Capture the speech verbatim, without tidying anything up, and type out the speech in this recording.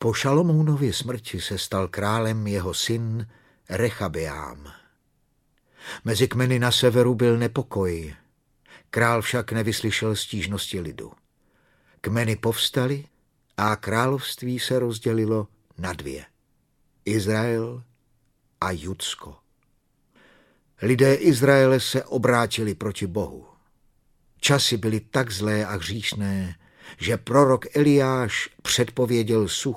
Po Šalomounově smrti se stal králem jeho syn Rechabeám. Mezi kmeny na severu byl nepokoj, král však nevyslyšel stížnosti lidu. Kmeny povstaly a království se rozdělilo na dvě. Izrael a Judsko. Lidé Izraele se obrátili proti Bohu. Časy byly tak zlé a hříšné, že prorok Eliáš předpověděl sucho